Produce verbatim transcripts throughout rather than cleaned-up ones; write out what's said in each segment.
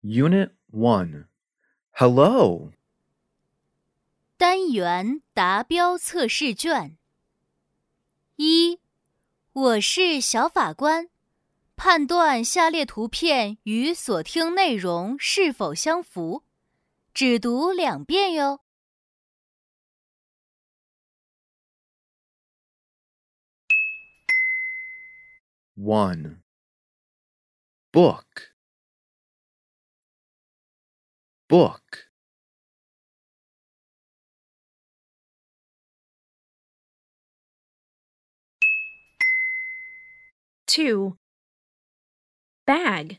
Unit one. Hello. 单元达标测试卷。一，我是小法官，判断下列图片与所听内容是否相符，只读两遍哟。 one. Book. Book. Two. Bag.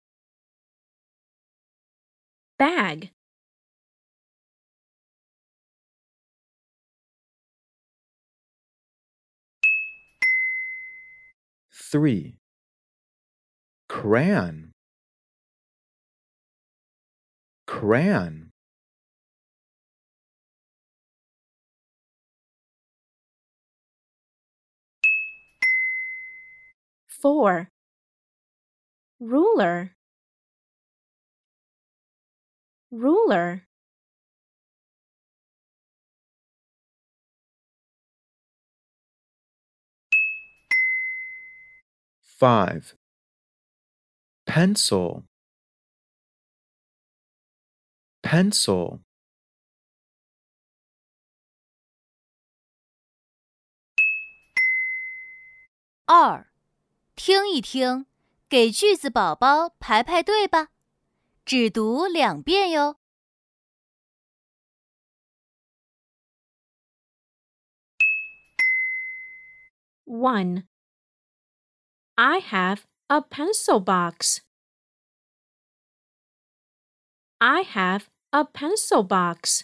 Bag. three. Crayon. Crayon. Four. Ruler. Ruler. five. Pencil. Pencil. 二，听一听，给句子宝宝排排队吧，只读两遍哟。 One. I have a pencil box. I have a pencil box.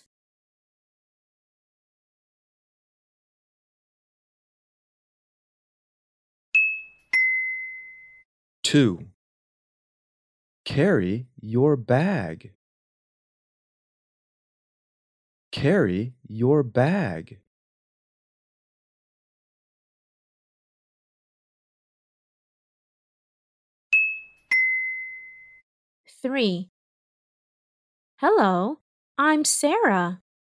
two. Carry your bag. Carry your bag. Three. Hello, I'm Sarah.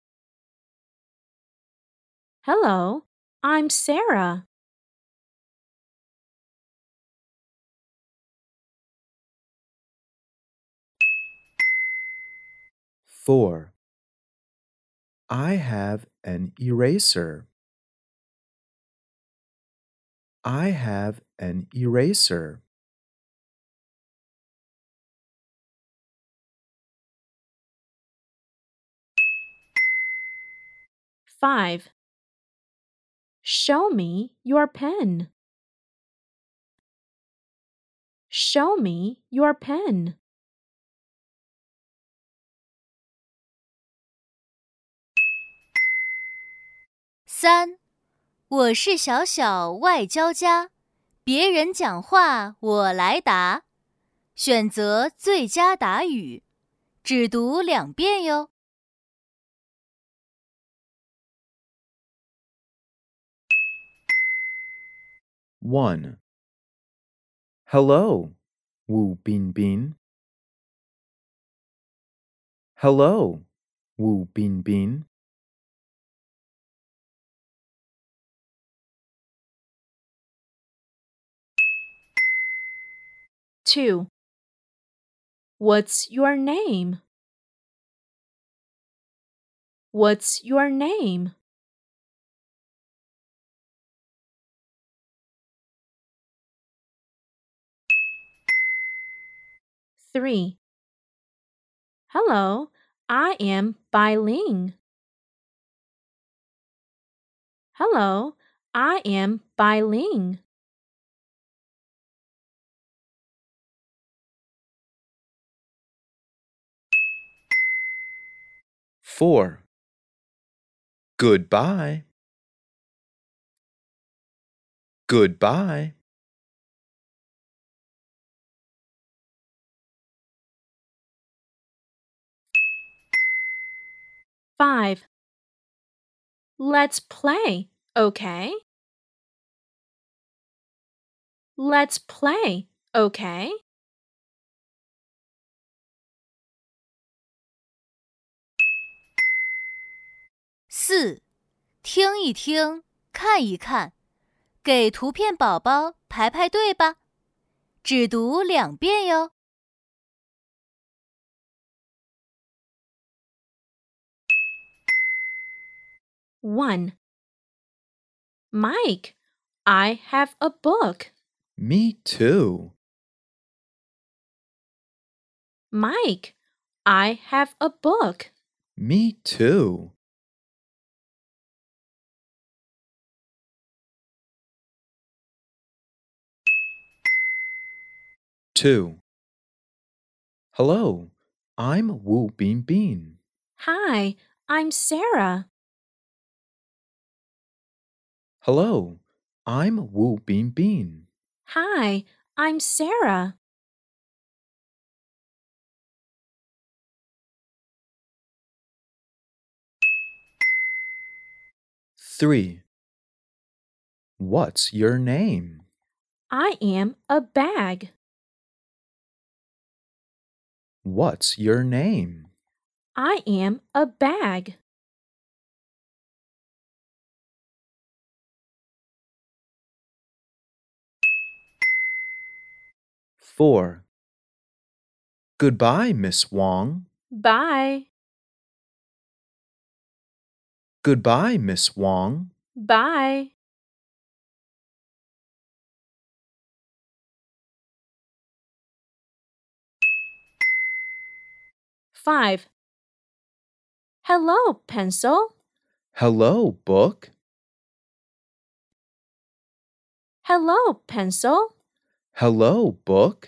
Hello, I'm Sarah. four. I have an eraser. I have an eraser. Five. Show me your pen. Show me your pen. 三，我是小小外交家，别人讲话我来答，选择最佳答语，只读两遍哟。 one. Hello, Wu Binbin. Hello, Wu Binbin. Two. What's your name? What's your name? Three. Hello, I am Bai Ling. Hello, I am Bai Ling. four. Goodbye. Goodbye. Five. Let's play, okay? Let's play, okay? 四，听一听，看一看，给图片宝宝排排队吧，只读两遍哟。 one. Mike, I have a book. Me too. Mike, I have a book. Me too. Two. Hello, I'm Wu Bin Bin. Hi, I'm Sarah. Hello, I'm Wu Bin Bin. Hi, I'm Sarah. Three. What's your name? I am a bag. What's your name? I am a bag. Four. Goodbye, Miss Wong. Bye. Goodbye, Miss Wong. Bye. Five. Hello, pencil. Hello, book. Hello, pencil. Hello, book.